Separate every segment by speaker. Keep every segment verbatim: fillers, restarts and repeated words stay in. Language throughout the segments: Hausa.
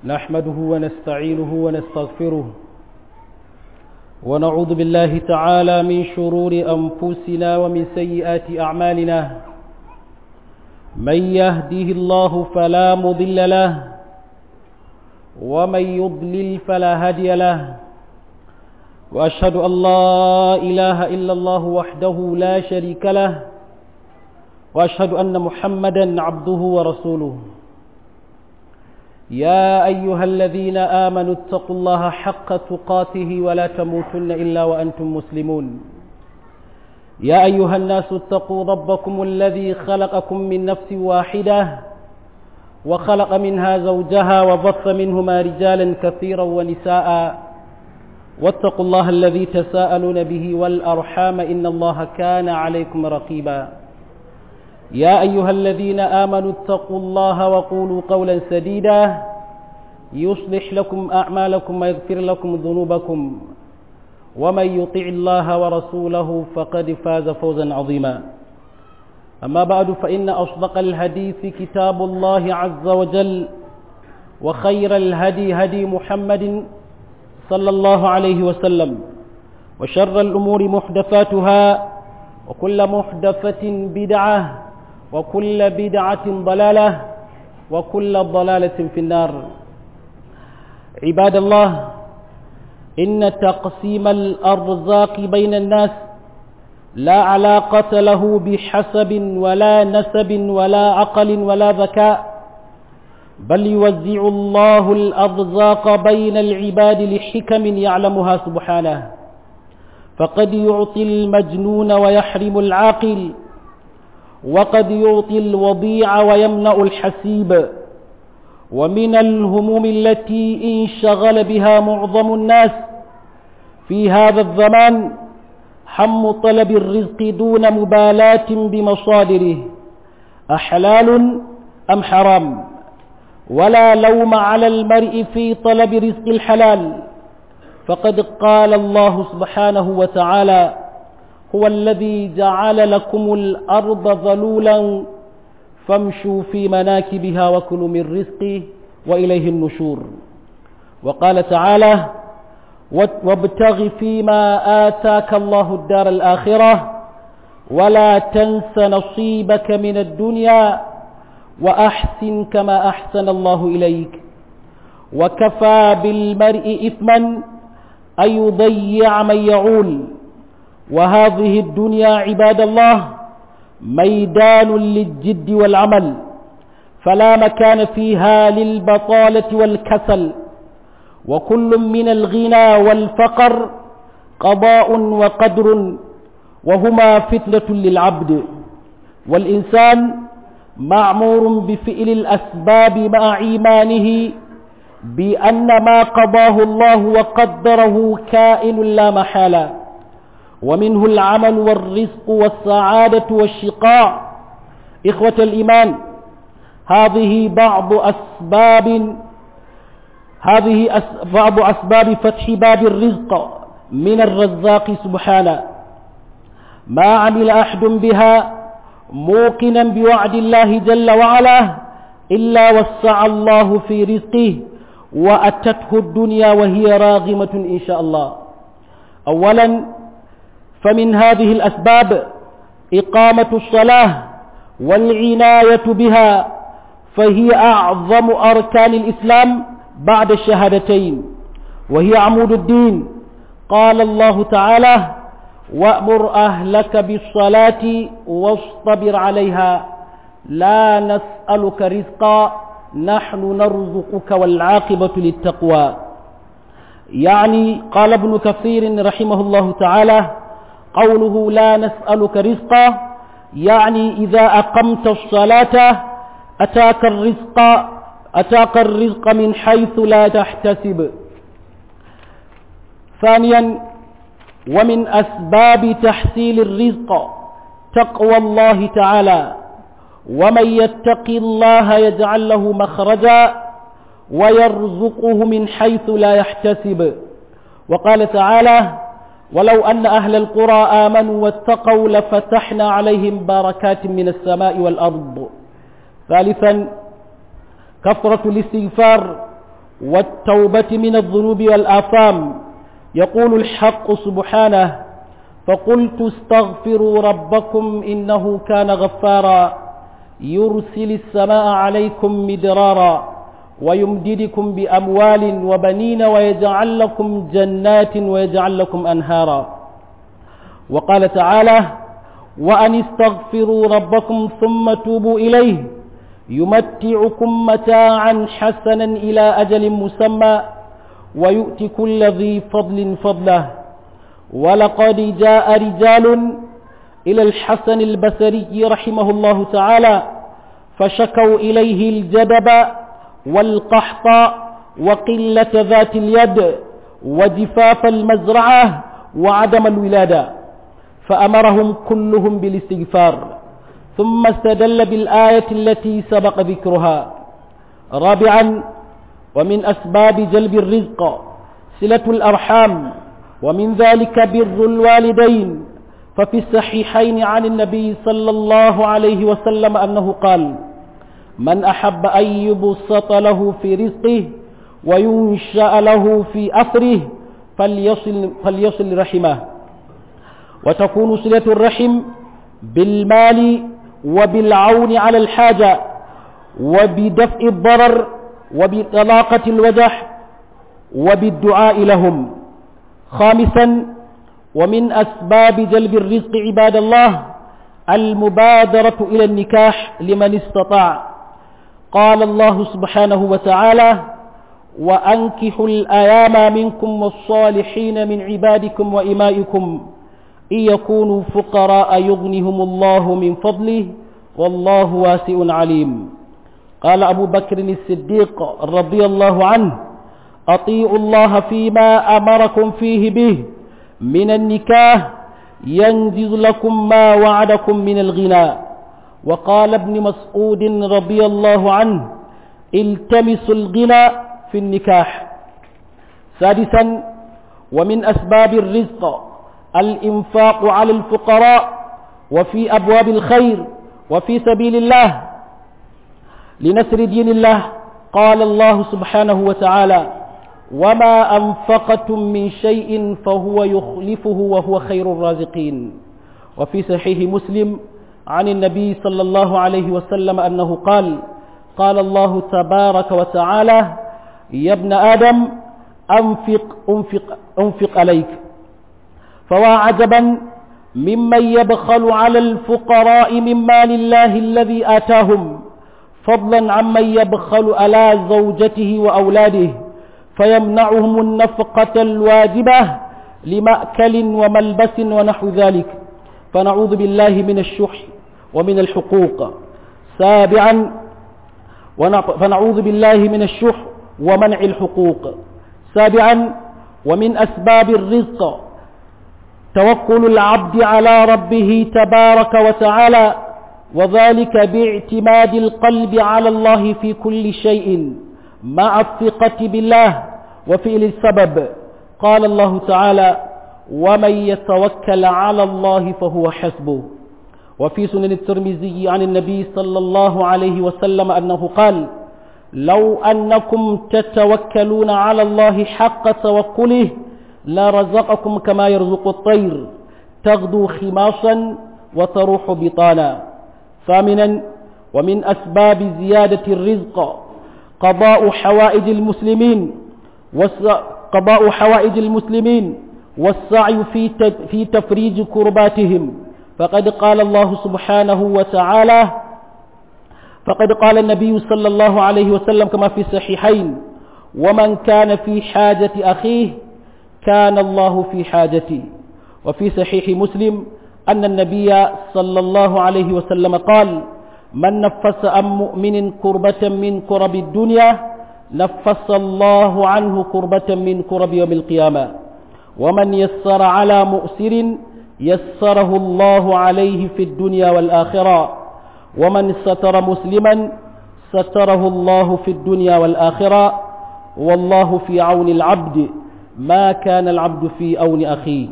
Speaker 1: نحمده ونستعينه ونستغفره ونعوذ بالله تعالى من شرور أنفسنا ومن سيئات أعمالنا. من يهده الله فلا مضل له ومن يضلل فلا هادي له، وأشهد أن لا إله إلا الله وحده لا شريك له، وأشهد أن محمدا عبده ورسوله. يا أيها الذين آمنوا اتقوا الله حق تقاته ولا تموتن إلا وأنتم مسلمون. يا أيها الناس اتقوا ربكم الذي خلقكم من نفس واحدة وخلق منها زوجها وبث منهما رجالا كثيرا ونساء، واتقوا الله الذي تساءلون به والأرحام إن الله كان عليكم رقيبا. يا أيها الذين آمنوا اتقوا الله وقولوا قولا سديدا يصلح لكم أعمالكم ويغفر لكم ذنوبكم، ومن يطع الله ورسوله فقد فاز فوزا عظيما. أما بعد، فإن أصدق الحديث كتاب الله عز وجل، وخير الهدي هدي محمد صلى الله عليه وسلم، وشر الأمور محدثاتها، وكل محدثة بدعة، وكل بدعة ضلالة، وكل ضلالة في النار. عباد الله، إن تقسيم الأرزاق بين الناس لا علاقة له بحسب ولا نسب ولا عقل ولا ذكاء، بل يوزع الله الأرزاق بين العباد لحكم يعلمها سبحانه، فقد يعطي المجنون ويحرم العاقل، وقد يعطي الوضيع ويمنع الحسيب. ومن الهموم التي انشغل بها معظم الناس في هذا الزمان حم طلب الرزق دون مبالاة بمصادره، أحلال أم حرام، ولا لوم على المرء في طلب رزق الحلال، فقد قال الله سبحانه وتعالى: هو الذي جعل لكم الأرض ذلولا فامشوا في مناكبها وكلوا من رزقه وإليه النشور. وقال تعالى: وابتغ فيما آتاك الله الدار الآخرة ولا تنس نصيبك من الدنيا وأحسن كما أحسن الله إليك. وكفى بالمرء إثما أن يضيع من يعول. وهذه الدنيا عباد الله ميدان للجد والعمل، فلا مكان فيها للبطالة والكسل، وكل من الغنى والفقر قضاء وقدر، وهما فتنة للعبد. والإنسان معمور بفعل الأسباب مع إيمانه بأن ما قضاه الله وقدره كائن لا محالة، ومنه العمل والرزق والسعادة والشقاء. إخوة الإيمان، هذه بعض أسباب هذه أس بعض أسباب فتح باب الرزق من الرزاق سبحانه. ما عمل أحد بها موقنا بوعد الله جل وعلا إلا وسع الله في رزقه وأتته الدنيا وهي راغمة إن شاء الله. أولا، فمن هذه الأسباب إقامة الصلاة والعناية بها، فهي أعظم أركان الإسلام بعد الشهادتين، وهي عمود الدين. قال الله تعالى: وأمر أهلك بالصلاة واصطبر عليها لا نسألك رزقا نحن نرزقك والعاقبة للتقوى. يعني قال ابن كثير رحمه الله تعالى: قوله لا نسألك رزقا يعني إذا أقمت الصلاة أتاك الرزق أتاك الرزق من حيث لا تحتسب. ثانيا، ومن أسباب تحصيل الرزق تقوى الله تعالى: ومن يتق الله يجعل له مخرجا ويرزقه من حيث لا يحتسب. وقال تعالى: ولو أن أهل القرى آمنوا واتقوا لفتحنا عليهم باركات من السماء والأرض. ثالثا، كثرة الاستغفار والتوبة من الذنوب والآثام. يقول الحق سبحانه: فقلت استغفروا ربكم إنه كان غفارا يرسل السماء عليكم مدرارا ويمددكم بأموال وبنين ويجعل لكم جنات ويجعل لكم أنهارا. وقال تعالى: وأن استغفروا ربكم ثم توبوا إليه يمتعكم متاعا حسنا إلى أجل مسمى ويؤتي كل ذي فضل فضله. ولقد جاء رجال إلى الحسن البصري رحمه الله تعالى فشكوا إليه الجدب والقحط وقلة ذات اليد وجفاف المزرعة وعدم الولادة، فأمرهم كلهم بالاستغفار، ثم استدل بالآية التي سبق ذكرها. رابعا: ومن أسباب جلب الرزق صلة الأرحام، ومن ذلك بر الوالدين، ففي الصحيحين عن النبي صلى الله عليه وسلم أنه قال: من أحب أن يبسط له في رزقه وينشأ له في أثره فليصل, فليصل رحمه. وتكون صلة الرحم بالمال وبالعون على الحاجة وبدفع الضرر وبطلاقة الوجح وبالدعاء لهم. خامسا: ومن أسباب جلب الرزق عباد الله المبادرة إلى النكاح لمن استطاع. قال الله سبحانه وتعالى: وأنكحوا الأيام منكم والصالحين من عبادكم وإمائكم إن يكونوا فقراء يغنهم الله من فضله والله واسع عليم. قال أبو بكر الصديق رضي الله عنه: أطيعوا الله فيما أمركم فيه به من النكاح ينجز لكم ما وعدكم من الغنى. وقال ابن مسعود رضي الله عنه: التمسوا الغنى في النكاح. سادسا: ومن أسباب الرزق الإنفاق على الفقراء وفي أبواب الخير وفي سبيل الله لنصر دين الله. قال الله سبحانه وتعالى: وما أنفقتم من شيء فهو يخلفه وهو خير الرازقين. وفي صحيح مسلم عن النبي صلى الله عليه وسلم أنه قال: قال الله تبارك وتعالى: يا ابن آدم أنفق أنفق أنفق عليك. فوا عجبا ممن يبخل على الفقراء من مال الله الذي آتاهم، فضلا عمن يبخل على زوجته وأولاده فيمنعهم النفقة الواجبة لمأكل وملبس ونحو ذلك، فنعوذ بالله من الشح ومن الحقوق. سابعا: فنعوذ بالله من الشح ومنع الحقوق. سابعا: ومن أسباب الرزق توكل العبد على ربه تبارك وتعالى، وذلك باعتماد القلب على الله في كل شيء مع الثقة بالله وفعل السبب. قال الله تعالى: ومن يتوكل على الله فهو حسبه. وفي سنن الترمذي عن النبي صلى الله عليه وسلم أنه قال: لو أنكم تتوكلون على الله حق توكله لرزقكم كما يرزق الطير تغدو خماصا وتروح بطانا. ثامنا: ومن أسباب زيادة الرزق قضاء حوائج المسلمين قضاء حوائج المسلمين والسعي في في تفريج كرباتهم، فقد قال الله سبحانه وتعالى فقد قال النبي صلى الله عليه وسلم كما في الصحيحين: ومن كان في حاجة أخيه كان الله في حاجته. وفي صحيح مسلم أن النبي صلى الله عليه وسلم قال: من نفس عن مؤمن كربة من كرب الدنيا نفس الله عنه كربة من كرب يوم القيامة، ومن يسر على مؤسر يسره الله عليه في الدنيا والآخرة، ومن ستر مسلما ستره الله في الدنيا والآخرة، والله في عون العبد ما كان العبد في عون أخيه.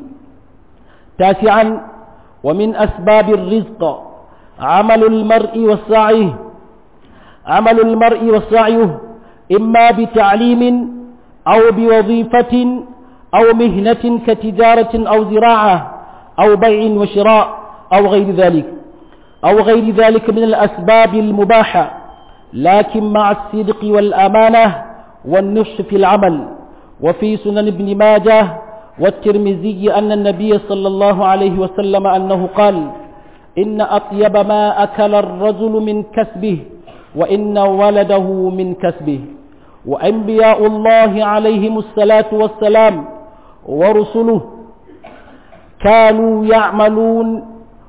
Speaker 1: تاسعا: ومن أسباب الرزق عمل المرء وسعيه عمل المرء وسعيه إما بتعليم أو بوظيفة أو مهنة كتجارة أو زراعة أو بيع وشراء أو غير ذلك أو غير ذلك من الأسباب المباحة، لكن مع الصدق والأمانة والنصح في العمل. وفي سنن ابن ماجه والترمذي أن النبي صلى الله عليه وسلم أنه قال: إن أطيب ما أكل الرجل من كسبه وإن ولده من كسبه. وأنبياء الله عليهم الصلاة والسلام ورسله كانوا يعملون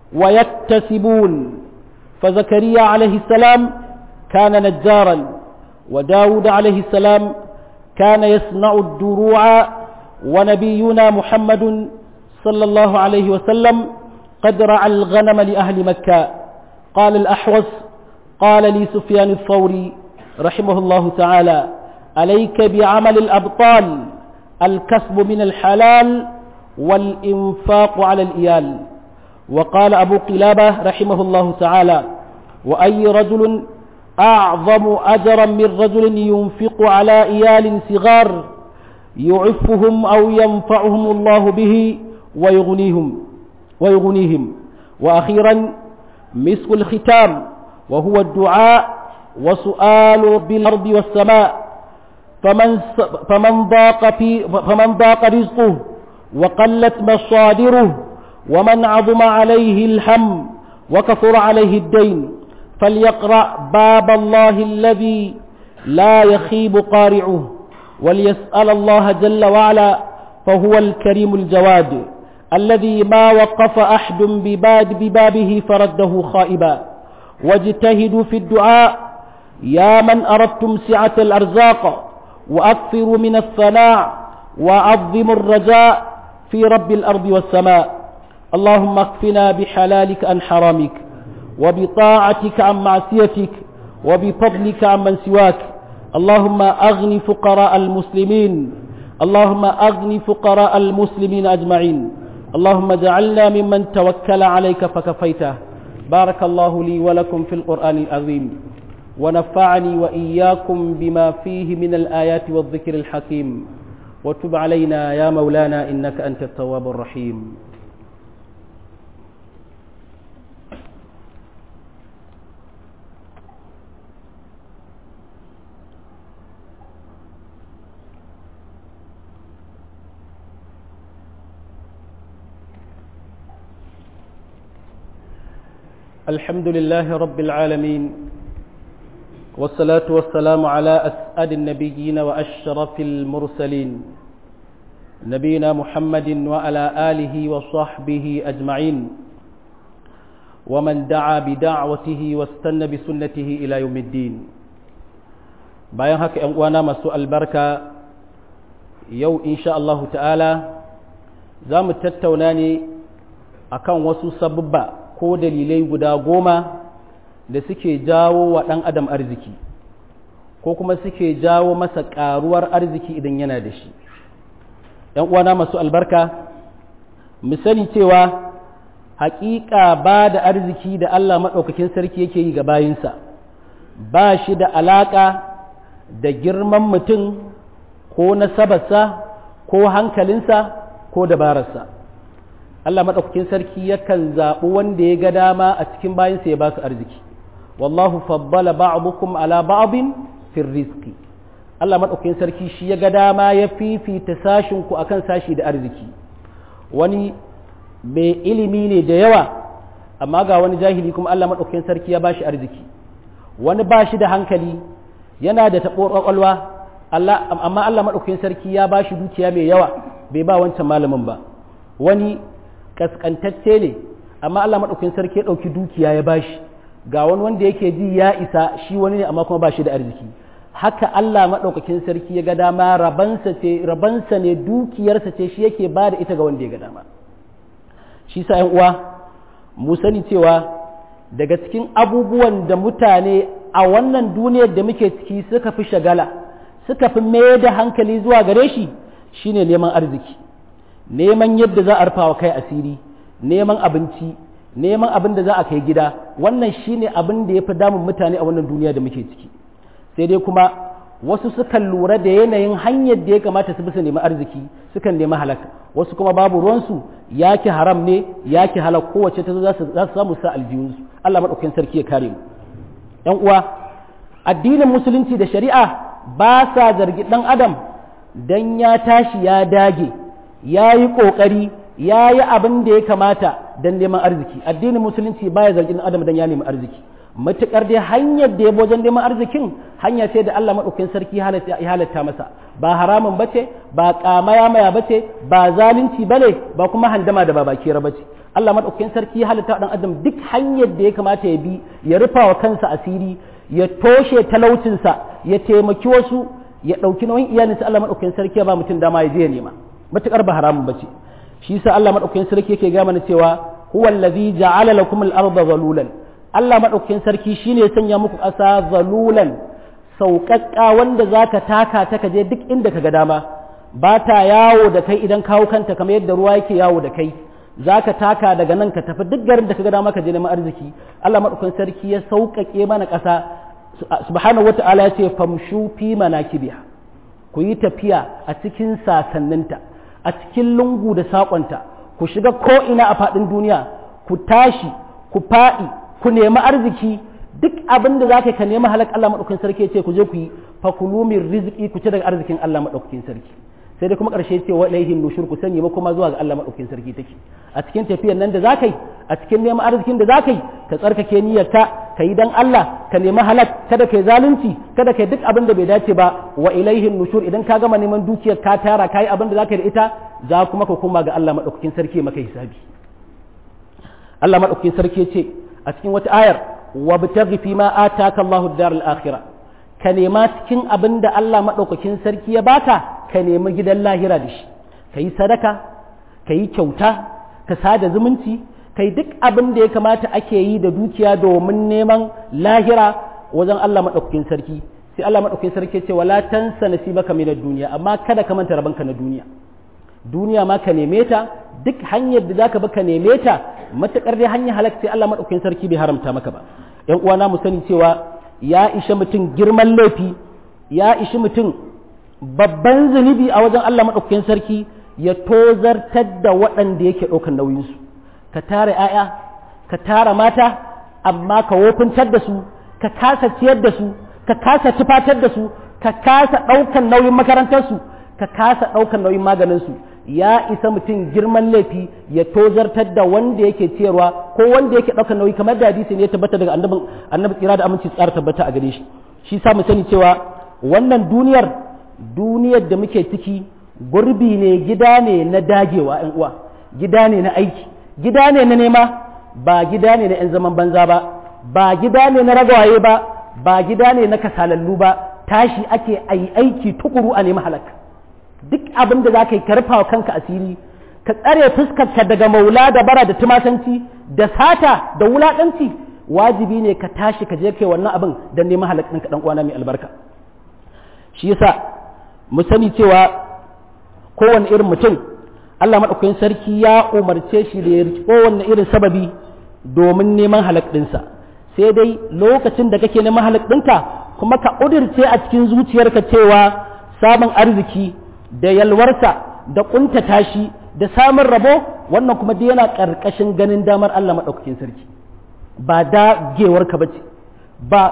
Speaker 1: ويكتسبون، فزكريا عليه السلام كان نجارا، وداود عليه السلام كان يصنع الدروع، ونبينا محمد صلى الله عليه وسلم قد رعى الغنم لأهل مكة. قال الأحوص قال لي سفيان الثوري رحمه الله تعالى: عليك بعمل الأبطال، الكسب من الحلال والإنفاق على الإيال. وقال أبو قلابة رحمه الله تعالى: وأي رجل أعظم أجرا من رجل ينفق على إيال صغار يعفهم أو ينفعهم الله به ويغنيهم ويغنيهم. وأخيرا مسك الختام، وهو الدعاء وسؤال بالأرض والسماء. فمن فمن ضاق في فمن ضاق رزقه وقلت مصادره ومن عظم عليه الهم وكثر عليه الدين فليقرأ باب الله الذي لا يخيب قارعه، وليسأل الله جل وعلا، فهو الكريم الجواد الذي ما وقف أحد ببابه فرده خائبا. واجتهدوا في الدعاء يا من أردتم سعة الأرزاق، وأكثروا من الثناء وعظموا الرجاء في رب الأرض والسماء. اللهم اكفنا بحلالك عن حرامك، وبطاعتك عن معصيتك، وبفضلك عن من سواك. اللهم أغن فقراء المسلمين اللهم أغن فقراء المسلمين أجمعين. اللهم اجعلنا ممن توكل عليك فكفيته. بارك الله لي ولكم في القرآن العظيم، ونفعني وإياكم بما فيه من الآيات والذكر الحكيم. وتب علينا يا مولانا إنك أنت التواب الرحيم. الحمد لله رب العالمين، والصلاة والسلام على أسعد النبيين وأشرف المرسلين، نبينا محمد وعلى آله وصحبه أجمعين، ومن دعا بدعوته واستنى بسنته إلى يوم الدين. bayan haka ‘yan uwana masu albarka, yau insha Allahu ta'ala za mu tattauna ne akan wasu sabubba ko dalilai guda goma da suke jawo wa ɗan adam arziki, ko kuma suke jawo masa ƙaruwar arziki idan yana da shi. ‘yan uwana masu albarka, mu sani cewa haƙiƙa ba da arziki da Allah maɗaukakin sarki yake yi ga bayinsa ba shi da alaƙa da girman mutum ko nasabarsa ko hankalinsa ko dabararsa. Allah maɗaukakin sarki yakan zaɓi wanda ya ga dama a cikin bayinsa ya ba su arziki. Wallahu faddala ba'dukum ala ba'din fi rizqi. Allah maɗaukakin sarki shi ya ga dama ya fifita sashin ku akan sashi da arziki. Wani mai ilimi ne da yawa, amma ga wani jahili kuma Allah maɗaukakin sarki ya ba shi arziki. Wani ba shi da hankali, yana da taɓo ƙwaƙwalwa, amma Allah maɗaukakin sarki ya ba shi dukiya mai yawa, bai ba wancan malamin ba. Wani kaskantacce ne, amma Allah maɗaukakin sarki ya ɗauki dukiya ya ba shi. Ga wani wanda yake ji ya isa, shi wani ne amma kuma ba shi da arziki. Haka Allah maɗaukakin sarki ya ga dama, rabansa ce, rabansa ne, dukiyarsa ce, shi yake ba da ita ga wanda ya ga dama. Shi sa ‘yan uwa, mu sani cewa daga cikin abubuwan da mutane a wannan duniyar da muke ciki suka fi shagala, suka fi mai da hankali zuwa gare shi, shine neman arziki, neman yadda za a rufa wa kai asiri, neman abinci, neman abin da za a kai gida. Wannan shine abin da ya fi damun mutane a wannan duniya da muke ciki. Sai dai kuma wasu sukan lura da yanayin hanyar da ya kamata su bi su nemi arziki sukan nemi halaka, wasu kuma babu ruwansu yaki haram ne yaki halak kowace ta zo za su samu sa aljihunsu. Allah maɗaukakin sarki ya kare mu. ‘Yan uwa, addinin musulunci da shari'a ba sa zargi ɗan adam dan ya tashi ya dage ya yi ƙoƙari ya yi abin da ya kamata don neman arziki. Addinin musulunci ba ya zargi ɗan adam dan ya nemi arziki, matuƙar dai hanyar da ya wajen neman arzikin hanya ce da Allah maɗaukakin sarki ya halatta masa, ba haramun bace, ba ƙamaya maya bace, ba zalunci bane, ba kuma handama da babakera bace. Allah maɗaukakin sarki ya halatta ɗan adam duk hanyar da ya kamata ya bi ya rufa wa kansa asiri, ya toshe talaucinsa, ya taimaki wasu, ya ɗauki nauyin iyalinsa. Allah maɗaukakin sarki ya ba mutum dama ya je ya nema, matuƙar ba haramun bace. Shi yasa Allah maɗaukakin sarki yake ga mana cewa huwa allazi ja'ala lakum al-ardha zalulan. Allah maɗaukakin sarki shine ya sanya muku ƙasa zalulan, sauƙaƙƙa wanda zaka taka ta kaje duk inda kaga dama, ba ta yawo da kai idan kawo kanta kamar yadda ruwa yake yawo da kai. Zaka taka daga nan ka tafi duk garin da kaga dama ka je neman arziki. Allah maɗaukakin sarki ya sauƙaƙe mana ƙasa, subhanahu wata'ala ya ce famshu fi manakibiha, ku yi tafiya a cikin sasanninta, a cikin lungu da saƙonta, ku shiga ko ina a faɗin duniya, ku tashi, ku faɗi, ku nemi arziki. Duk abin da za ka nemi halak Allah maɗaukakin sarki ce ku je ku yi fakulu min rizqi, ku ci daga arzikin Allah maɗaukakin sarki. Sai dai kuma ƙarshe ce wa ilaihin nushur, ku sani kuma zuwa ga Allah maɗaukakin sarki take. A cikin tafiyar nan da za ka yi, a cikin neman arzikin da za ka yi, ka tsarkake niyyarka, ka yi dan Allah, ka nemi halak, kada ka yi zalunci, kada ka yi duk abin da bai dace ba. Wa ilaihin nushur, idan ka gama neman dukiyar ka tara, ka yi abin da za ka yi da ita, za kuma ka koma ga Allah maɗaukakin sarki maka hisabi. Allah maɗaukakin sarki ce a cikin wata ayar, wabtaghi fi ma ataka Allahu ad-dar al-akhirah, ka nema cikin abin da Allah maɗaukakin sarki ya baka, ka nemi gidan lahira da shi, ka yi sadaka, ka yi kyauta, ka sada zumunci, ka yi duk abin da ya kamata ake yi da dukiya domin neman lahira wajen Allah maɗaukakin sarki. Sai Allah maɗaukakin sarki ce wala tansa nasibaka min ad-dunya, amma kada ka manta rabanka na duniya. Duniya ma ka neme ta, duk hanyar da zaka bi ka neme ta, matuƙar dai hanyar halak sai Allah maɗaukakin sarki bai haramta maka ba. ‘Yan uwana mu sani cewa ya ishe mutum girman laifi, ya ishi mutum babban zunubi a wajen Allah maɗaukakin sarki ya tozartar da waɗanda yake ɗaukar nauyinsu. Ka tara ‘ya'ya, ka tara mata, amma ka wofintar da su, ka kasa ciyar da su, ka kasa tufatar da su, ka kasa ɗaukar nauyin makarantarsu, ka kasa ɗaukar nauyin maganinsu. Ya isa mutum girman laifi ya tozartar da wanda yake ciyarwa ko wanda yake ɗaukar nauyi, kamar da hadisi ne ya tabbata daga annabin annabi tsira da aminci tsara tabbata a gare shi. Shi sa mu sani cewa wannan duniyar duniyar da muke ciki gurbi ne, gida ne na dagewa ‘yan uwa, gida ne na aiki, gida ne na nema, ba gida ne na ‘yan zaman banza ba, ba gida ne na ragawaye ba, ba gida ne na kasalallu ba. Tashi ake ayi aiki tukuru a nemi halaka. Duk abin da za ka yi ka rufa wa kanka asiri, ka tsare fuskarka daga maula da bara da tumatanci da sata da wulaƙanci, wajibi ne ka tashi ka je kai wannan abin don neman halak ɗinka ɗan uwana mai albarka. Shi yasa mu sani cewa kowane irin mutum Allah maɗaukakin sarki ya umarce shi da ya riƙi kowane irin sababi domin neman halak ɗinsa. Sai dai lokacin da kake neman halak ɗinka kuma ka ƙudirce a cikin zuciyarka cewa samun arziki da yalwarsa da ƙuntata shi da samun rabo, wannan kuma dai yana ƙarƙashin ganin damar Allah maɗaukakin sarki, ba dagewarka ba ce, ba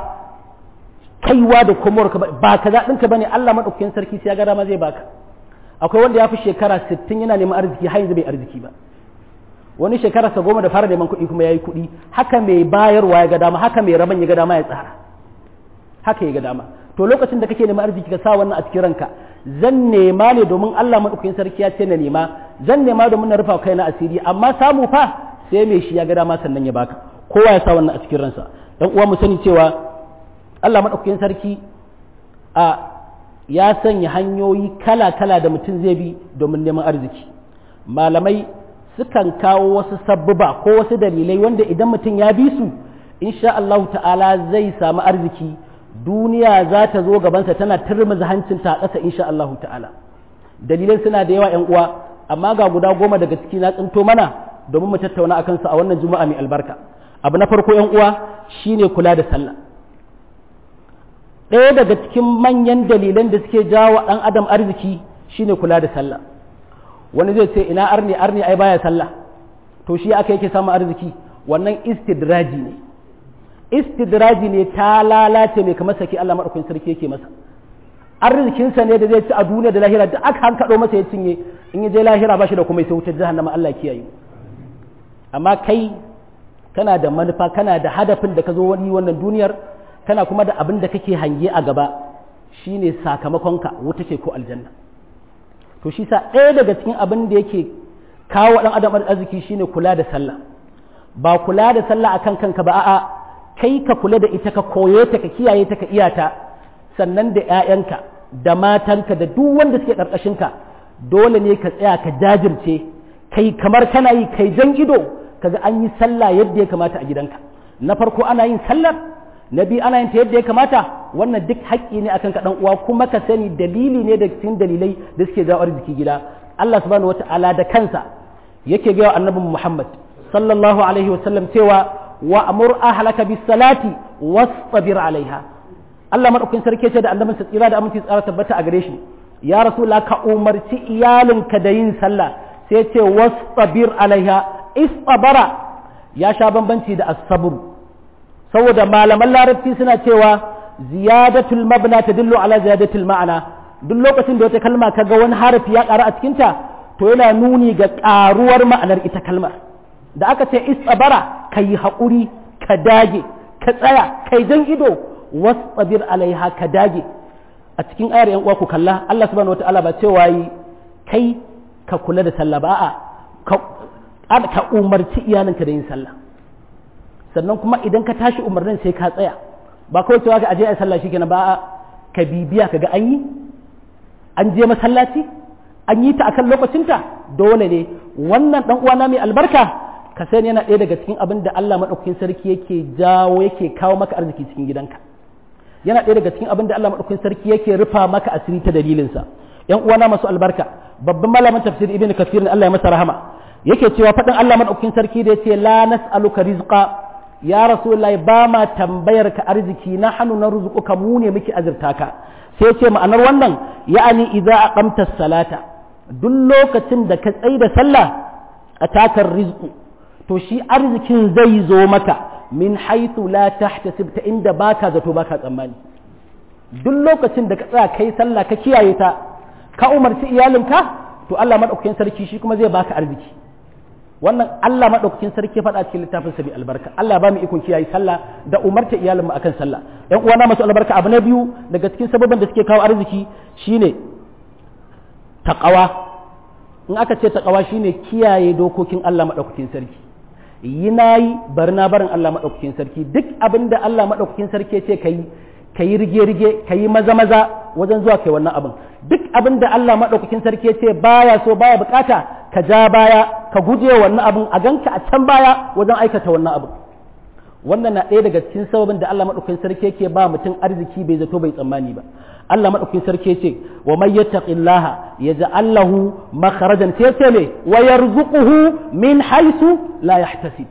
Speaker 1: kaiwa da komowarka ba, ba kaza ɗinka ba ne. Allah maɗaukakin sarki sai ya ga dama zai baka. Akwai wanda ya fi shekara sittin yana neman arziki har yanzu bai arziki ba, wani shekara sa goma da fara neman kuɗi kuma ya yi kuɗi. Haka mai bayarwa ya ga dama, haka mai rabon ya ga dama ya tsara, haka ya ga dama. To lokacin da kake neman arziki ka sa wannan a cikin ranka, zan nema ne domin Allah maɗaukakin sarki ya ce na nema, zan nema domin na rufa kai na asiri, amma samu fa sai mai shi ya ga dama sannan ya baka. Kowa ya sa wannan a cikin ransa. Dan uwa mu sani cewa Allah maɗaukakin sarki a ya sanya hanyoyi kala-kala da mutum zai bi domin neman arziki. Malamai sukan kawo wasu sabbuba ko wasu dalilai wanda idan mutum ya bi su, insha Allah ta'ala zai samu arziki. Duniya za ta zo gabansa tana turmuzi hancinta a ƙasa insha Allah ta'ala. Dalilai suna da yawa ‘yan uwa, amma ga guda goma daga ciki na tsinto mana domin mu tattauna a kansu a wannan juma'a mai albarka. Abu na farko ‘yan uwa shine kula da sallah. ɗaya daga cikin manyan dalilan da suke jawo ɗan adam arziki shine kula da sallah. Wani zai ce ina arni arni ai baya sallah, to shi aka yake samun arziki. Wannan istidraji ne, istidraji ne ta lalace mai kamar saki Allah maɗaukakin sarki yake masa. Arzikinsa ne da zai ci a duniya da lahira da aka hankaɗo masa ya cinye, in ya je lahira ba shi da kuma sai wutar jahannama, Allah kiyaye. Amma kai kana da manufa, kana da hadafin da ka zo wani wannan duniyar, kana kuma da abin da kake hange a gaba, shine sakamakonka wuta ce ko aljanna. To shi sa ɗaya daga cikin abin da yake kawo ɗan adam arziki shine kula da sallah. Ba kula da sallah akan kanka ba, a'a kai ka kula da ita, ka koye ta, ka kiyaye ta, ka iyata, sannan da 'ya'yanka da matanka da duk wanda suke ƙarƙashinka dole ne ka tsaya ka jajirce, kai kamar kana yi, kai jan ido kaga an yi sallah yadda ya kamata a gidanka. Na farko ana yin sallar, na biyu ana yin ta yadda ya kamata. Wannan duk haƙƙi ne akan ka ɗan uwa, kuma ka sani dalili ne da cikin dalilai da suke jawo arziki gida. Allah subhanahu wata'ala da kansa yake ga annabi Muhammad sallallahu alaihi wasallam cewa wa amur ahlaka bis salati wastabir alaiha. Allah madaukakin sarki ce da annabin sa tsira da aminci tsara tabbata a gare shi, ya rasulullah ka umarci iyalinka da yin sallah, sai ce wastabir alaiha. Istabara ya sha bambanci da as-sabr, saboda malaman larabci suna cewa ziyadatul mabna tadullu ala ziyadatul ma'ana. Duk lokacin da wata kalma kaga wani harafi ya ƙara a cikinta, to yana nuni ga ƙaruwar ma'anar ita kalmar. Da aka ce istabara, ka yi haƙuri, ka dage, ka tsaya, kai jan ido, wastabir alaiha, ka dage. A cikin ayar yan uwa ku kalla, Allah subhanahu wata'ala ba cewa yi kai ka kula da sallah ba, a'a ka umarci iyalinka da yin sallah. Sannan kuma idan ka tashi umarnin sai ka tsaya, ba kawai cewa ka aje a sallah shikenan ba, a'a ka bibiya ka ga an yi, an je masallaci, an yi ta akan lokacinta. Dole ne wannan dan uwana mai albarka ka sani yana ɗaya daga cikin abin da Allah madaukakin sarki yake jawo, yake kawo maka arziki cikin gidanka. Yana ɗaya daga cikin abin da Allah madaukakin sarki yake rufa maka asiri ta dalilinsa. Yan uwana masu albarka, babban malamin tafsir Ibn Kathir Allah ya masa rahama yake cewa faɗin Allah madaukakin sarki da yace la nas'aluka rizqa, ya rasulullahi ba ma tambayar ka arziki, na hannu na ruzuquka, mu ne muke azurta ka. Sai ce ma'anar wannan ya'ani idza aqamta salata, duk lokacin da ka tsaida sallah a takar rizqu, to shi arzikin zai zo maka min haythu la tahtasib, ta inda baka zato baka tsammani. Duk lokacin da ka tsaya kai sallah ka kiyaye ta, ka umarci iyalinka, to Allah madaukakin sarki shi kuma zai baka arziki. Wannan Allah madaukakin sarki faɗa cikin littafin sa bi albarka. Allah ba mu ikon kiyaye sallah da umarta iyalin mu akan sallah. Yan uwana masu albarka, abu na biyu daga cikin sababan da suke kawo arziki shine taqwa. In aka ce taqwa shine kiyaye dokokin Allah madaukakin sarki. Yi nayi barna barin Allah madaukakin sarki. Duk abinda Allah madaukakin sarki ya ce kai, kayi rige-rige, kayi maza-maza wajen zuwa kai wannan abin. Duk abin da Allah maɗaukakin sarki ya ce baya so, baya bukata, ka ja baya, ka guje wannan abin, a ganka a can baya wajen aikata wannan abin. Wannan na ɗaya daga cikin sababin da Allah maɗaukakin sarki yake ba mutum arziki bai zato bai tsammani ba. Allah maɗaukakin sarki ya ce wa man yattaqillaha yaj'al lahu makhrajan, sai ce ne wa yarzuquhu min haythu la yahtasib.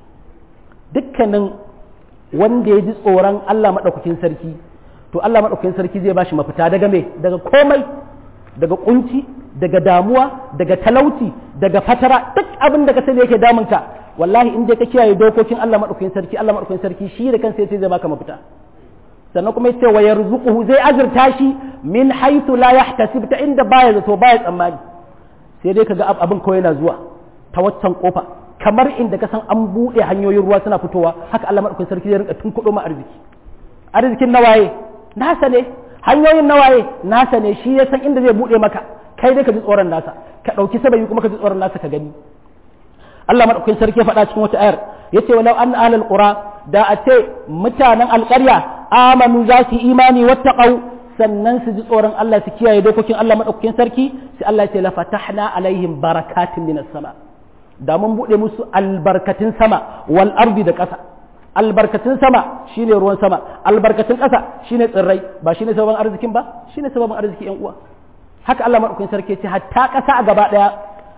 Speaker 1: Dukkanin wanda ya ji tsoron Allah maɗaukakin sarki, to Allah maɗaukakin sarki zai bashi mafita daga me, daga komai, daga kunci, daga damuwa, daga talauci, daga fatara, duk abin da ka sani yake damunka, wallahi in dai ka kiyaye dokokin Allah maɗaukakin sarki, Allah maɗaukakin sarki shi da kansa yace zai baka mafita. Sannan kuma yace wa yarzuquhu, zai azurta shi min haythu la yahtasib, ta inda baya zato baya tsammani. Sai dai kaga abin kawai yana zuwa ta waccan kofa, kamar inda ka san an buɗe hanyoyin ruwa suna fitowa, haka Allah maɗaukakin sarki zai rinka tunkuɗo ma arziki. Arzikin nawaye nasa ne, hanyoyin nawaye nasa ne, shi ya san inda zai buɗe maka, kai dai ka ji tsoron nasa, ka ɗauki sababi kuma ka ji tsoron nasa ka gani. Allah maɗaukakin sarki faɗa cikin wata ayar yace walau an ahlul qura, da a ce mutanen alƙarya amanu za su imani wattaqau, sannan su ji tsoron Allah, su kiyaye dokokin Allah maɗaukakin sarki, sai Allah ya ce la fatahna alaihim barakatin minas sama, da mun buɗe musu albarkatun sama wal ardi da ƙasa. Albarkatun sama shine ruwan sama, albarkatun ƙasa shine tsirrai, ba shine sababin arzikin ba, shine sababin arziki yan uwa. Haka Allah madaukakin sarki ce hatta ƙasa a gaba ɗaya,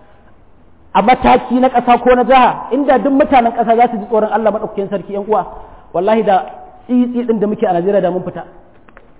Speaker 1: a mataki na ƙasa ko na jiha, inda duk mutanen ƙasa za su ji tsoron Allah madaukakin sarki yan uwa, wallahi da tsitsi din da muke a Najeriya da mun fita.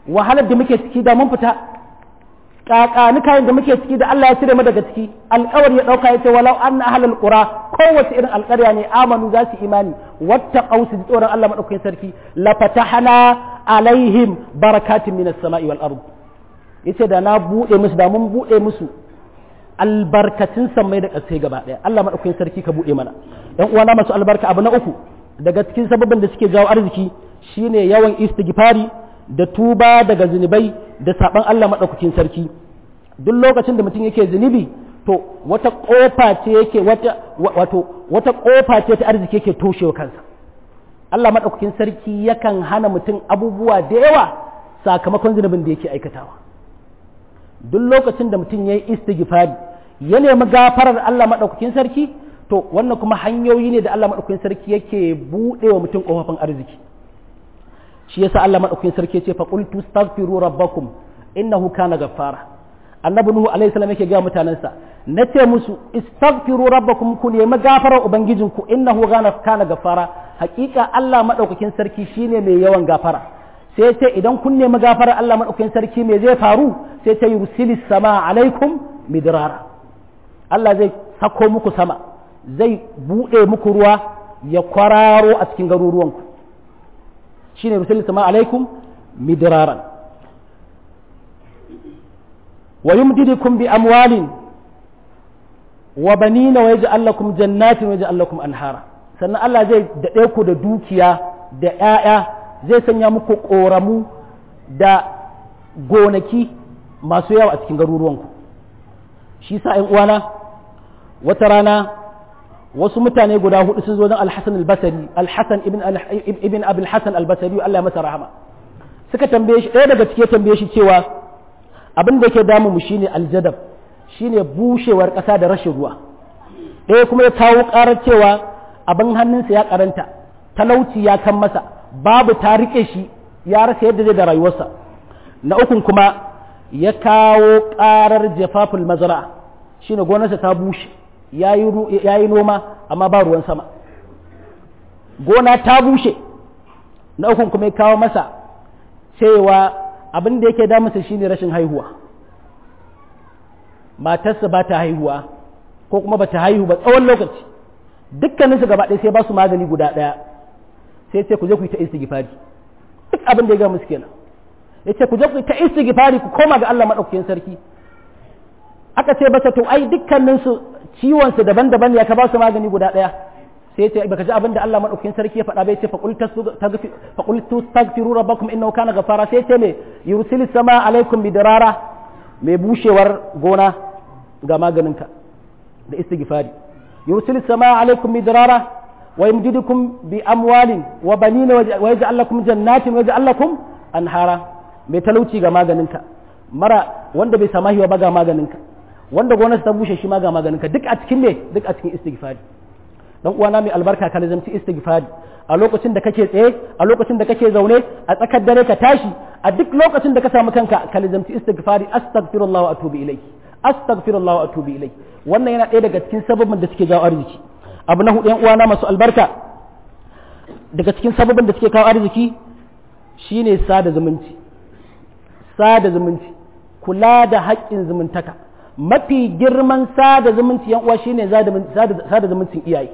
Speaker 1: wahalar da muke ciki da mun fita kakani kayan da muke ciki da Allah ya cire mu daga ciki alƙawari ya dauka yace walau anna ahlul qura kowace irin alƙarya ne amanu za su imani wattaqau su tsoron Allah madaukakin sarki la fatahna alaihim barakatin minas sama'i wal ard yace da na bude musu da mun bude musu albarkatun sammai da ƙasai gaba ɗaya Allah madaukakin sarki ka bude mana ɗan uwana masu albarka abu na uku daga cikin sababin da suke jawo arziki shine yawan istighfari da tuba daga zunubai da saban Allah madaukakin sarki duk lokacin da mutum yake zunubi to wata kofa ce yake wata wato wata kofa ce ta arziki yake toshewa kansa Allah madaukakin sarki yakan hana mutum abubuwa da yawa sakamakon zunubin da yake aikatawa duk lokacin da mutum yayi istighfari ya nemi gafarar Allah madaukakin sarki to wannan kuma hanyoyi ne da Allah madaukakin sarki yake buɗewa mutum kofofin arziki shi yasa Allah madaukakin sarki yace fa qultu astaghfiru rabbakum innahu kana ghaffara annabi nuhu alaihi salam yake ga mutanansa nace musu istaghfiru rabbakum ku nemi gafarar ubangijinku innahu kana ghaffara hakika Allah madaukakin sarki shine mai yawan gafara sai ce idan kun nemi gafarar Allah madaukakin sarki me zai faru sai ce yursilis sama alaikum midrara Allah zai sako muku sama zai bude muku ruwa ya kwararo a cikin garuruwanku shine yursilis sama alaikum midraran wa yumdidukum bi amwalin wa banina wa yaj'al lakum jannatin wa yaj'al lakum anhara sannan Allah zai dade ku da dukiya da 'ya'ya zai sanya muku koramu da gonaki masu yawa a cikin garuruwanku shi sa ƴan uwana wata rana wasu mutane guda hudu sun zo don Al-Hasan Al-Basri Al-Hasan ibn ibn Abi Al-Hasan Al-Basri Allah ya masa rahama suka tambaye shi ɗaya daga cikin tambaye shi cewa abin da yake damu mu shine aljadab shine bushewar ƙasa da rashin ruwa ɗaya kuma ya kawo ƙarar cewa abin hannunsa ya karanta talauci ya kan masa babu ta riƙe shi ya rasa yadda zai da rayuwarsa na ukun kuma ya kawo ƙarar jafaful mazara shine gonarsa ta bushe ya yi noma amma ba ruwan sama gona ta bushe na ukun kuma ya kawo masa cewa abin da yake damunsa shine rashin haihuwa matarsa ba ta haihuwa ko kuma ba ta haihu ba tsawon lokaci dukkaninsu gaba ɗaya sai ba su magani guda ɗaya sai ce ku je ku yi ta istighfari duk abin da ya ga musu kenan ya ce ku je ku yi ta istighfari ku koma ga Allah madaukakin sarki aka ce basa to ai dukkaninsu ciwon su daban-daban ne ka ba su magani guda ɗaya sai ce baka ji abin da Allah madaukakin sarki ya faɗa bai ce faqul tastaghfiru rabbakum innahu kana ghafara sai ce me yursilis sama alaikum bidarara mai bushewar gona ga maganinka da istighfari yursilis sama alaikum bidarara wa yumdidukum bi amwalin wa banina wa yaj'al lakum jannatin wa yaj'al lakum anhara mai talauci ga maganinka mara wanda bai sama hiwa ba ga maganinka wanda gonarsa ta bushe shi ma ga maganinka duk a cikin me duk a cikin istighfari dan uwana mai albarka ka lazamci istighfari a lokacin da kake tsaye a lokacin da kake zaune a tsakar dare ka tashi a duk lokacin da ka samu kanka ka lazamci istighfari astaghfirullah wa atubu ilayhi astaghfirullah wa atubu ilayhi wannan yana ɗaya daga cikin sababin da suke jawo arziki abu na hudu yan uwana masu albarka daga cikin sababin da suke kawo arziki shine sada zumunci sada zumunci kula da haƙƙin zumuntaka mafi girman sada zumunci yan uwa shine sada zumuncin iyaye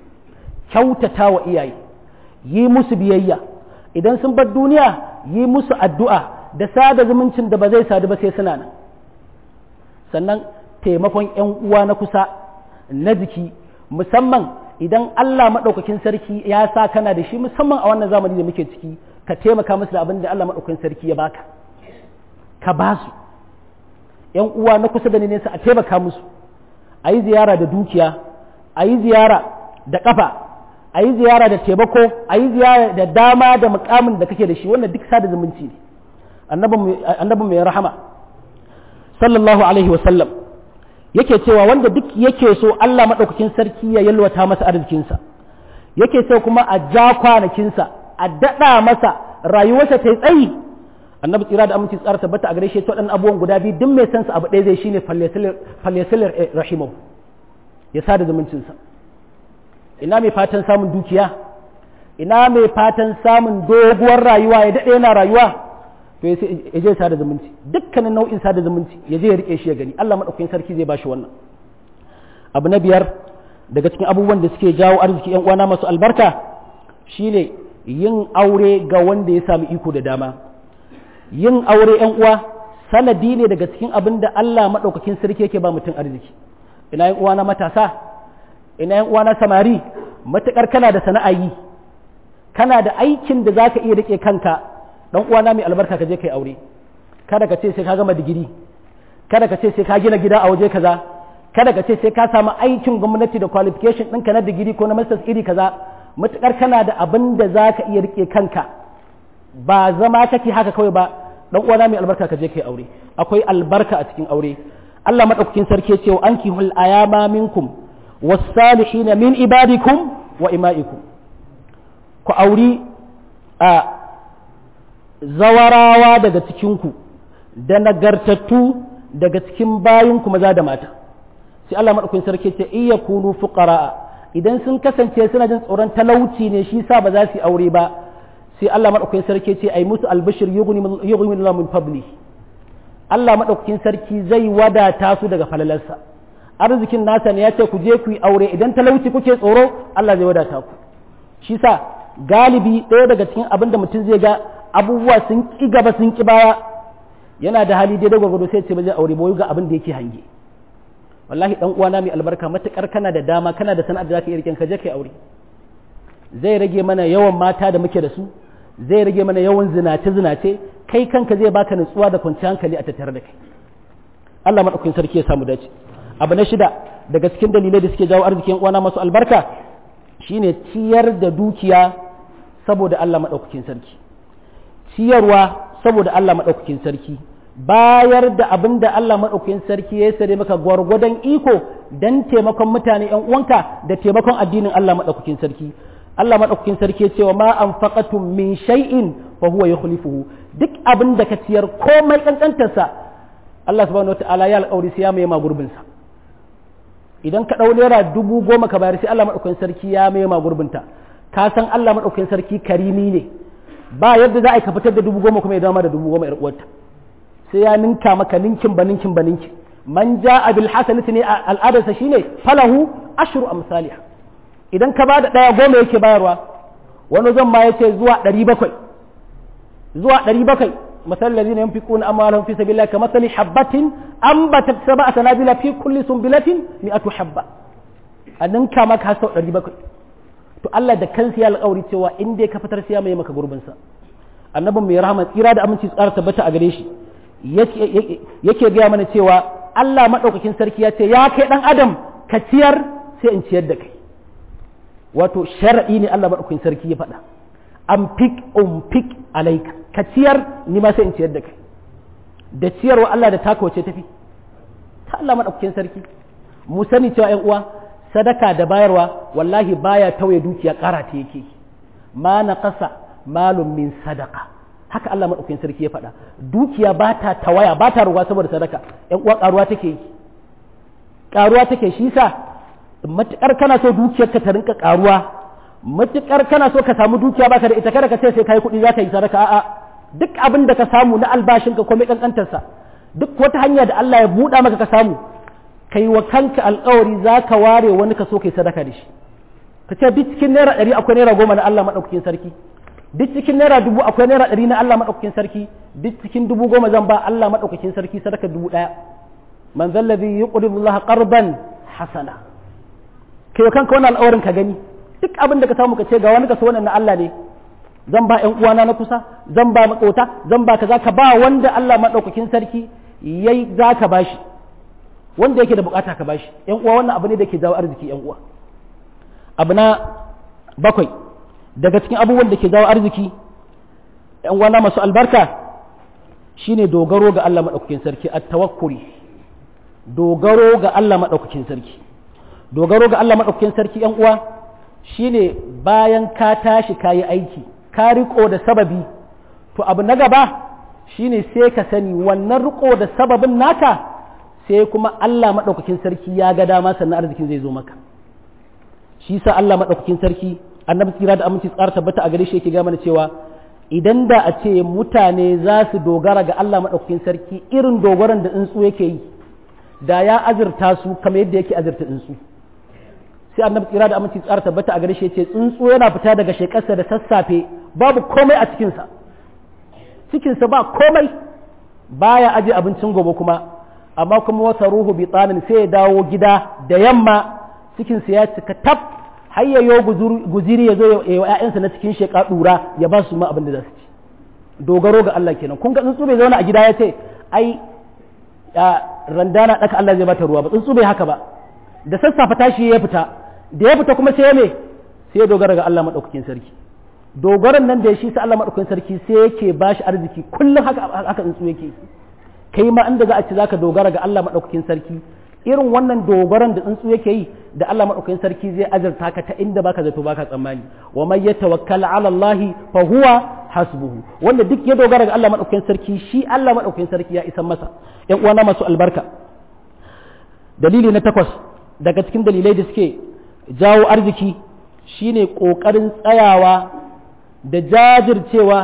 Speaker 1: kyautata wa iyaye yi musu biyayya idan sun bar duniya yi musu addu'a da sada zumuncin da ba zai sadu ba sai suna nan sannan taimakon yan uwa na kusa na jiki musamman idan Allah maɗaukakin sarki ya sa kana da shi musamman a wannan zamani da muke ciki ka taimaka musu da abin da Allah maɗaukakin sarki ya baka ka ba su yan uwa na kusa da ni nesa a taimaka musu a yi ziyara da dukiya a yi ziyara da ƙafa a yi ziyara da taimako a yi ziyara da dama da mukamin da kake da shi wannan duk sada zumunci ne annabin mai rahama sallallahu alaihi wasallam yake cewa wanda duk yake so Allah maɗaukakin sarki ya yalwata masa arzikinsa yake so kuma a ja kwanakinsa a daɗa masa rayuwarsa ta yi tsayi annabi tsira da aminci tsara tabbata a gare shi waɗannan abubuwan guda biyu duk mai sansa abu ɗaya zai shine falyasilir rahimahu ya sada zumuncinsa ina mai fatan samun dukiya ina mai fatan samun doguwar rayuwa ya daɗe yana rayuwa to ya je sada zumunci, dukkanin nau'in sada zumunci ya je ya rike shi ya gani, Allah madaukakin sarki zai bashi wannan. Abu na biyar daga cikin abubuwan da suke jawo arziki yan uwana masu albarka shine yin aure ga wanda ya sami iko da dama. Yin aure yan uwa sanadi ne daga cikin abin da Allah madaukakin sarki yake ba mutum arziki. Ina yan uwana matasa, ina yan uwana samari, matakar kana da sana'a yi, kana da aikin da zaka iya rike kanka, dan uwana mai albarka ka je kai aure. Kada ka ce sai ka gama digiri, kada ka ce sai ka gina gida a waje kaza, kada ka ce sai ka samu aikin gwamnati da qualification ɗinka na digiri ko na masters iri kaza. Matukar kana da abin da zaka iya rike kanka, ba zama kake haka kawai ba, dan uwana mai albarka ka je kai aure. Akwai albarka a cikin aure. Allah madaukakin sarki ya ce wa ankihul ayama minkum was-salihin min ibadikum wa ima'ikum. Ku auri a zawarawa daga cikinku da nagartattu daga cikin bayinku maza da mata. Sai Allah madaukakin sarki ce iya kunu fuqara, idan sun kasance suna jin tsoron talauci ne shi sa ba za su yi aure ba, sai Allah madaukakin sarki ce ai musu albashir yughni Allah min fadli. Allah madaukakin sarki zai wadata su daga falalarsa. Arzikin nasa ne ya ce ku je ku yi aure, idan talauci kuke tsoro Allah zai wadata ku. Shi sa galibi ɗaya daga cikin abin da mutum zai ga abubuwa sun ƙi gaba sun ƙi baya, yana da hali daidai gwagwado sai ce ba zai aure ba ga abin da yake hange. Wallahi dan uwana mai albarka, matukar kana da dama kana da sana'ar da zaka yi rikin ka je kai aure. Zai rage mana yawan mata da muke da su, zai rage mana yawan zinace zinace, kai kanka zai baka nutsuwa da kwanciyar hankali a tattare da kai. Allah madaukakin sarki ya samu dace. Abu na shida daga cikin dalilai da suke jawo arzikin uwana masu albarka shine ciyar da dukiya saboda Allah madaukakin sarki. Ciyarwa saboda Allah madaukakin sarki. Bayar da abin da Allah maɗaukakin sarki ya sare maka gwargwadon iko don taimakon mutane ‘yan uwanka da taimakon addinin Allah maɗaukakin sarki. Allah maɗaukakin sarki ya ce wa ma anfaqatum min shay'in fa huwa yukhlifuhu. Duk abin da ka ciyar komai kankantarsa Allah subhanahu wataala ya alƙawari sai ya mai ma gurbin sa. Idan ka ɗau naira dubu goma ka bayar sai Allah maɗaukakin sarki ya mai ma gurbinta. Ka san Allah maɗaukakin sarki karimi ne. Ba yadda za a ka fitar da dubu goma kuma ya dama da dubu goma ‘yar uwarta. Sai ya ninka maka ninkin ba ninkin ba ninkin. Man ja'a bil hasanati ne al'adarsa shine falahu ashru amsalih. Idan ka bada daya goma yake bayarwa, wani zan ma yace zuwa ɗari bakwai. Zuwa ɗari bakwai. Masal ladina yunfiquna amwalahum fi sabilillah kamathali habatin ambatat sab'a sanabila fi kulli sunbilatin mi'atu habba. A ninka maka har sau ɗari bakwai. To Allah da kansa ya alƙawari cewa in dai ka fitar sai ya mai maka gurbin sa. Annabin mai rahama tsira da aminci tsara tabbata a gare shi. Yake gaya mana cewa Allah maɗaukakin sarki ya ce ya kai ɗan adam ka ciyar sai in ciyar da kai. Wato shara'i ne Allah maɗaukakin sarki ya faɗa. An fik un fik alaika, ka ciyar ni ma sai in ciyar da kai. Da ciyarwa Allah da taka wace tafi ta Allah maɗaukakin sarki. Mu sani cewa ‘yan uwa sadaka da bayarwa wallahi baya tauye dukiya ƙara ta yake. Ma na ƙasa malum min sadaka. Haka Allah maɗaukakin sarki ya faɗa. Dukiya ba ta tawaya ba ta ruwa saboda sadaka. ‘Yan uwa ƙaruwa take yi. Ƙaruwa take shi sa matuƙar kana so dukiyarka ta rinka ƙaruwa, matuƙar kana so ka samu dukiya baka da ita kada ka ce sai kai kuɗi za ka yi sadaka. A'a, duk abin da ka samu na albashinka ko mai ƙanƙantarsa, duk wata hanya da Allah ya buɗa maka ka samu, kai wa kanka alƙawari za ka ware wani ka so kai sadaka da shi. Ka ce duk cikin naira ɗari akwai naira goma na Allah maɗaukakin sarki. Duk cikin naira dubu akwai naira ɗari na Allah maɗaukakin sarki. Duk cikin dubu goma zan ba Allah maɗaukakin sarki sadaka dubu ɗaya. Man zallazi yuqridu Allah qardan hasana. Kai kanka wannan al'awarin ka gani. Duk abin da ka samu ka ce ga wani kaso wannan na Allah ne. Zan ba ƴan uwana na kusa, zan ba makota, zan ba kaza ka ba wanda Allah maɗaukakin sarki yayi za ka bashi. Wanda yake da bukata ka bashi. Ƴan uwa wannan abu ne da ke jawo arziki ƴan uwa. Abu na bakwai daga cikin abubuwan da ke jawo arziki ‘yan wana masu albarka shine dogaro ga Allah maɗaukakin sarki a tawakkuri. Dogaro ga Allah maɗaukakin sarki. Dogaro ga Allah maɗaukakin sarki ‘yan uwa shine bayan ka tashi ka yi aiki ka riko da sababi, to abu na gaba shine sai ka sani wannan riko da sababin naka sai kuma Allah maɗaukakin sarki ya ga dama sannan arzikin zai zo maka. Shi sa Allah maɗaukakin sarki annabi tsira da aminci tsara tabbata a gare shi yake ga mana cewa idan da a ce mutane za su dogara ga Allah maɗaukakin sarki irin dogaron da tsuntsu yake yi da ya azurta su kamar yadda yake azurta tsuntsu sai annabi tsira da aminci tsara tabbata a gare shi yace tsuntsu yana fita daga shekarsa da sassafe babu komai a cikinsa cikinsa ba komai baya aje abincin gobe kuma amma kuma wata ruhu bi tsanin sai ya dawo gida da yamma cikinsa ya cika tab har ya guziri ya zo ya wa ƴaƴansa na cikin sheka dura ya ba su ma abin da za su ci dogaro ga Allah kenan kun ga tsuntsu bai zauna a gida ya ce ai randana daka Allah zai bata ruwa ba tsuntsu bai haka ba da sassafe tashi ya fita da ya fita kuma sai me sai ya dogara ga Allah madaukakin sarki dogaran nan da shi sai Allah madaukakin sarki sai yake bashi arziki kullum haka haka tsuntsu yake kai ma inda za a ci zaka dogara ga Allah madaukakin sarki irin wannan dogaran da tsuntsu yake yi da Allah madaukakin sarki zai azurta ka ta inda baka zato baka tsammani wa man yatawakkal ala Allah fa huwa hasbuhu wanda duk ya dogara ga Allah madaukakin sarki shi Allah madaukakin sarki ya isan masa ƴan uwana masu albarka dalili na takwas daga cikin dalilai da suke jawo arziki shine kokarin tsayawa da jajircewa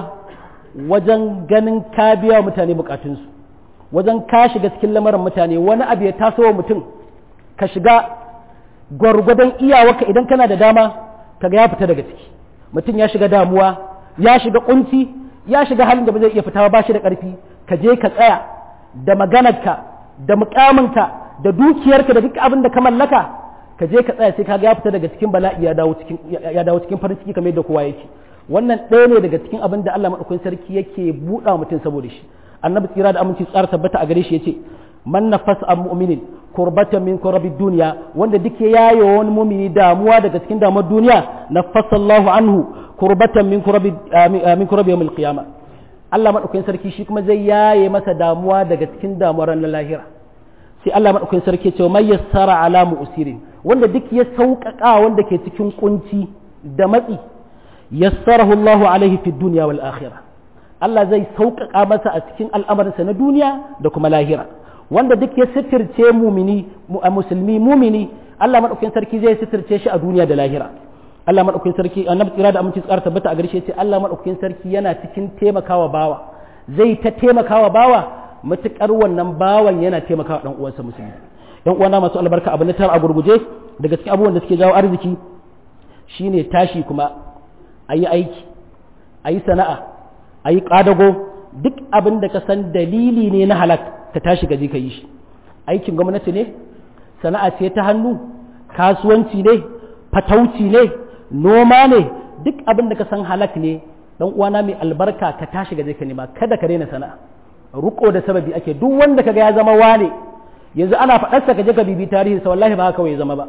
Speaker 1: wajen ganin ka biya mutane bukatunsu wajen ka shiga cikin lamarin mutane wani abu ya taso wa mutum ka shiga gwargwadon iyawarka idan kana da dama kaga ya fita daga ciki mutum ya shiga damuwa ya shiga kunci ya shiga halin da ba zai iya fitawa ba shi da ƙarfi ka je ka tsaya da maganarka da mukaminka da dukiyarka da duk abin da ka mallaka ka je ka tsaya sai kaga ya fita daga cikin bala'i ya dawo cikin ya dawo cikin farin ciki kamar yadda kowa yake wannan ɗaya ne daga cikin abin da Allah madaukakin sarki yake buɗa mutum saboda shi annabi tsira da aminci tsara tabbata a gare shi yace man nafasa an mu'minin kurbatan min kurabi duniya wanda duk ya yayo wani mu'mini damuwa daga cikin damuwar duniya nafasa Allahu anhu kurbatan min kurabi min kurabi yawmil qiyamah Allah madaukakin sarki shi kuma zai yaye masa damuwa daga cikin damuwar ranar lahira sai Allah madaukakin sarki ya ce mai yassara ala mu'sirin wanda duk ya sauƙaƙa wanda ke cikin kunci da matsi yassarahu Allahu alaihi fid dunya wal akhirah Allah zai sauƙaƙa masa a cikin al'amarinsa na duniya da kuma lahira wanda duk ya sitirce mumini musulmi mumini Allah madaukakin sarki zai sitirce shi a duniya da lahira Allah madaukakin sarki annabi tsira da aminci tsara tabbata a gare shi ce Allah madaukakin sarki yana cikin taimakawa bawa zai ta taimakawa bawa matukar wannan bawan yana taimakawa dan uwansa musulmi dan uwana masu albarka abu na tar a gurguje daga cikin abubuwan da suke jawo arziki shine tashi kuma ayi aiki ayi sana'a a yi ƙadago duk abin da ka san dalili ne na halak ka tashi gaji ka yi shi aikin gwamnati ne sana'a ce ta hannu kasuwanci ne fatauci ne noma ne duk abin da ka san halak ne dan uwana mai albarka ka tashi gaji ka nema kada ka daina sana'a ruko da sababi ake duk wanda kaga ya zama wane yanzu ana faɗarsa ka je ka bibi tarihi sa wallahi ba haka kawai ya zama ba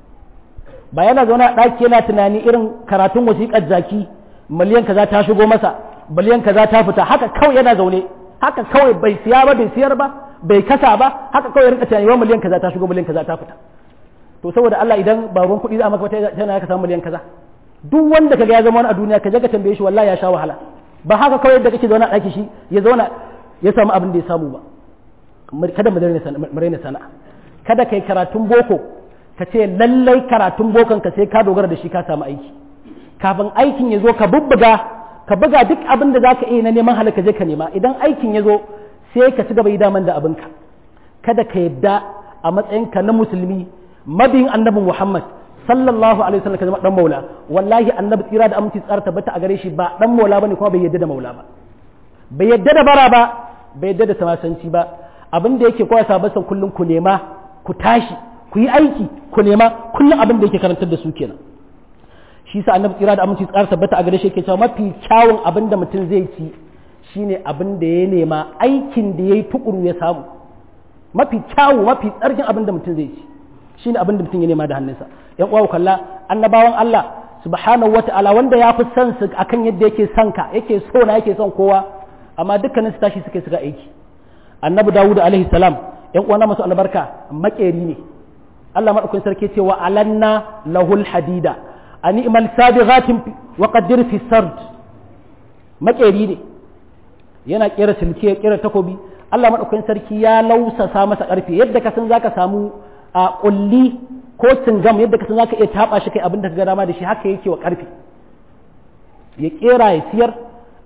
Speaker 1: ba yana zaune a ɗaki yana tunani irin karatun wasiƙar zaki miliyan kaza ta shigo masa biliyan kaza ta fita haka kawai yana zaune haka kawai bai siya ba bai siyar ba bai kasa ba haka kawai rinka tunani wa miliyan kaza ta shigo miliyan kaza ta fita to saboda Allah idan ba ruwan kuɗi za a maka wata tana ka samu miliyan kaza duk wanda kaga ya zama wani a duniya ka je ka tambaye shi wallahi ya sha wahala ba haka kawai yadda kake zaune a ɗaki shi ya zauna ya samu abin da ya samu ba kada mu raina sana'a kada kai karatun boko ka ce lallai karatun bokon ka sai ka dogara da shi ka samu aiki kafin aikin ya zo ka bubbuga ka buga duk abin da za ka iya na neman halaka je ka nema idan aikin ya zo sai ka ci gaba yi daman da abinka kada ka yadda a matsayinka na musulmi mabiyin annabin Muhammad sallallahu alaihi wasallam ka zama dan maula wallahi annabi tsira da aminci tsara tabbata a gare shi ba dan maula bane kuma bai yadda da maula ba bai yadda da bara ba bai yadda da samasanci ba abin da yake koya sabasan kullun ku nema ku tashi ku yi aiki ku nema kullun abin da yake karantar da su kenan shi sa annabi tsira da aminci tsara tabbata a gare shi yake cewa mafi kyawun abin da mutum zai ci shine abin da ya nema aikin da yayi tukuru ya samu mafi kyawu mafi tsarkin abin da mutum zai ci shine abin da mutum ya nema da hannunsa yan uwa kalla annabawan Allah subhanahu wataala wanda ya fi son su akan yadda yake son ka yake so na yake son kowa amma dukkanin su tashi suke suka aiki annabi Dawud alaihi salam yan uwa na masu albarka makeri ne Allah madaukakin sarki ce wa alanna lahul hadida ani imal sabighatin wa qaddir fi sard makeri ne yana kera silke ya kera takobi Allah madaukakin sarki ya lausasa masa karfi yadda ka san zaka samu a kulli ko cingam yadda ka san zaka iya taba shi kai abin da ka ga dama da shi haka yake wa karfi ya kera ya siyar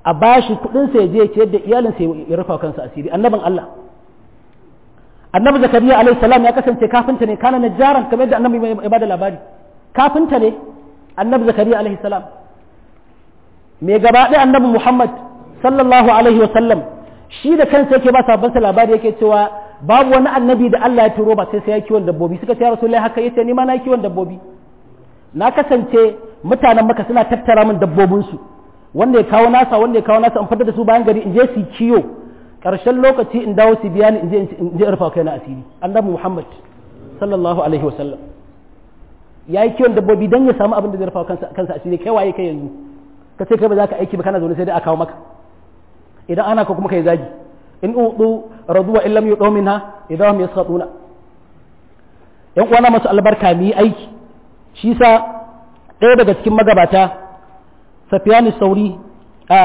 Speaker 1: a bashi kuɗin sa ya je ya ciyar da iyalin sa ya rufa kansa asiri annabin Allah annabi zakariya alaihi salam ya kasance kafinta ne kana najjaran kamar yadda annabi ya bada labari kafinta ne annabi zakariya alaihi salam me gaba ɗaya annabi muhammad sallallahu alaihi wa sallam shi da kansa yake ba sabon labari yake cewa babu wani annabi da Allah ya turo ba sai sai ya kiwon dabbobi suka ce ya rasulullahi haka yace ni ma na kiwon dabbobi na kasance mutanen maka suna tattara min dabbobinsu wanda ya kawo nasa wanda ya kawo nasa in fitar da su bayan gari in je su kiyo ƙarshen lokaci in dawo su biya ni in je in je rufa kai na asiri annabi Muhammad sallallahu alaihi wasallam yayi kiwon dabbobi dan ya samu abin da zai rufa kansa kansa asiri kai waye kai yanzu ka ce kai ba za ka aiki ba kana zaune sai dai a kawo maka idan ana ka kuma kai zagi in udu raduwa in lam yudu minha idan hum yasqatuna yan uwana masu albarka mi aiki shi sa ɗaya daga cikin magabata Safiyanu Sauri a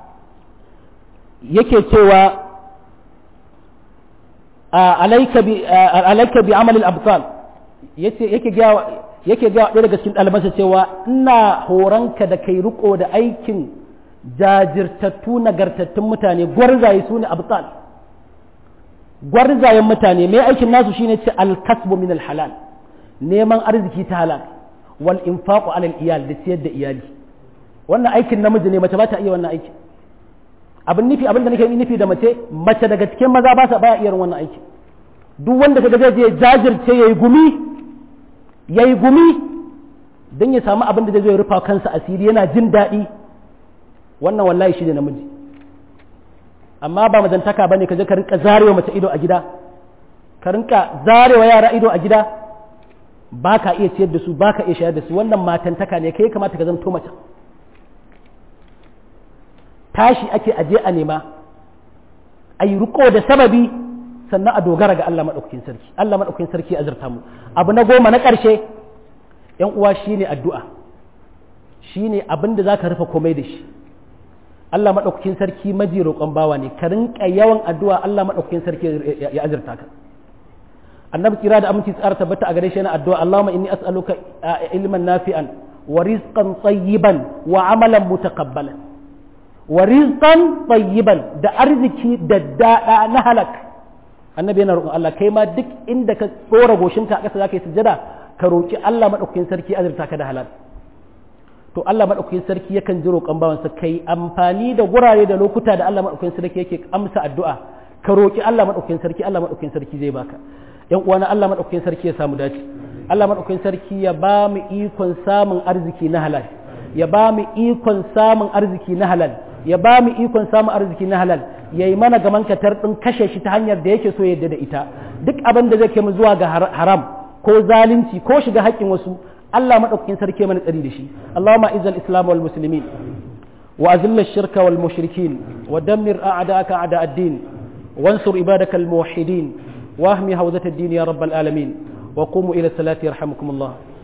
Speaker 1: yake cewa alaika bi alaika bi amal al-abtal yace yake ga yake ga ɗaya daga cikin ɗalibansa cewa ina horanka da kai riko da aikin jajirtattu nagartattun mutane gwarzaye su ne abtal gwarzayen mutane mai aikin nasu shine ce al-kasbu min al-halal neman arziki ta halal wal infaqu ala al-iyal da ciyar da iyali wannan aikin namiji ne mace ba ta iya wannan aikin abin nufi abin da nake nufi da mace mace daga cikin maza ba sa baya iya wannan aikin duk wanda kaga zai je jajirce yayi gumi yayi gumi dan ya samu abin da zai rufa kansa asiri yana jin daɗi wannan wallahi shi ne namiji amma ba mazantaka bane ka je ka rinka zarewa mace ido a gida ka rinka zarewa yara ido a gida ba ka iya ciyar da su ba ka iya shayar da su wannan matantaka ne kai kamata ka zanto mace tashi ake aje a nema a yi riko da sababi sannan a dogara ga Allah maɗaukakin sarki Allah maɗaukakin sarki azurta mu abu na goma na ƙarshe yan uwa shine addu'a shine abin da zaka rufe komai da shi Allah maɗaukakin sarki maji roƙon bawa ne ka rinka yawan addu'a Allah maɗaukakin sarki ya azurta ka annabi kira da aminci tsara tabbata a gare shi yana addu'a Allahumma inni as'aluka ilman nafi'an wa rizqan tayyiban wa amalan mutaqabbalan wa rizqan tayyiban da arziki da dada na halak annabi yana roƙon Allah kai ma duk inda ka tsora goshinka a ƙasa zaka yi sujada ka roƙi Allah maɗaukakin sarki azurta ka da halal to Allah maɗaukakin sarki yakan ji roƙon bawansa kai amfani da gurare da lokuta da Allah maɗaukakin sarki yake amsa addu'a ka roƙi Allah maɗaukakin sarki Allah maɗaukakin sarki zai baka yan uwana Allah maɗaukakin sarki ya samu dace Allah maɗaukakin sarki ya ba mu ikon samun arziki na halal ya ba mu ikon samun arziki na halal ya ba mu ikon samun arziki na halal ya yi mana gaman katar ɗin kashe shi ta hanyar da yake so yadda da ita duk abin da zai kai mu zuwa ga haram ko zalunci ko shiga haƙƙin wasu Allah maɗaukakin sarki mana tsari da shi Allahumma izzal islam wal muslimin wa azilla shirka wal mushrikin wa dammir a'da'aka a'da ad-din wansur ibadaka al muwahhidin wa ahmi hawzat ad-din ya rabbal alamin wa qumu ila salati yarhamukumullah